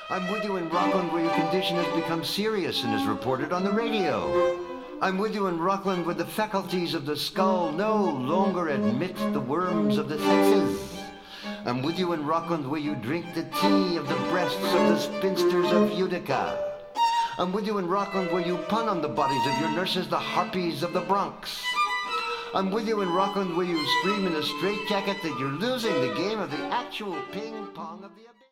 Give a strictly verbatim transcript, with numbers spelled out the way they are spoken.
I'm with you in Rockland where your condition has become serious and is reported on the radio. I'm with you in Rockland where the faculties of the skull no longer admit the worms of the senses. I'm with you in Rockland where you drink the tea of the breasts of the spinsters of Utica. I'm with you in Rockland where you pun on the bodies of your nurses, the harpies of the Bronx. I'm with you in Rockland where you scream in a straitjacket that you're losing the game of the actual ping pong of the abyss.